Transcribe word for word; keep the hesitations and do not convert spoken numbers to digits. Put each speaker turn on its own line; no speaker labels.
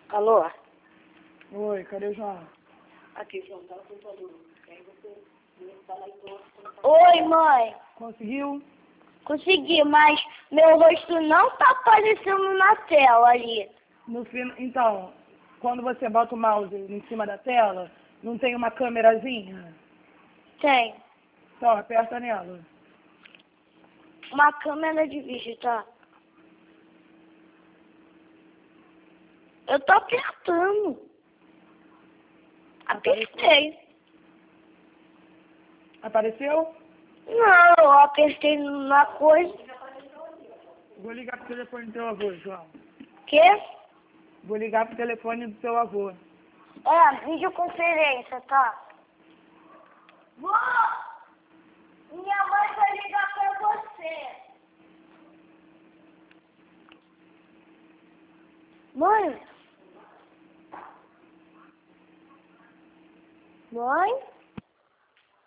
Alô?
Oi, cadê o João?
Aqui, João, tá no computador. Aí você fala aí pro outro. Oi, mãe.
Conseguiu?
Consegui, mas meu rosto não tá aparecendo na tela ali.
No fim, então, quando você bota o mouse em cima da tela, não tem uma câmerazinha?
Tem.
Então, aperta nela.
Uma câmera de vídeo, tá? Eu tô apertando. Apertei.
Apareceu?
Não, eu apertei na coisa.
Vou ligar pro telefone do teu avô, João.
Quê?
Vou ligar pro telefone do teu avô.
É, videoconferência, tá? Vó! Minha mãe vai ligar pra você. Mãe? Mãe?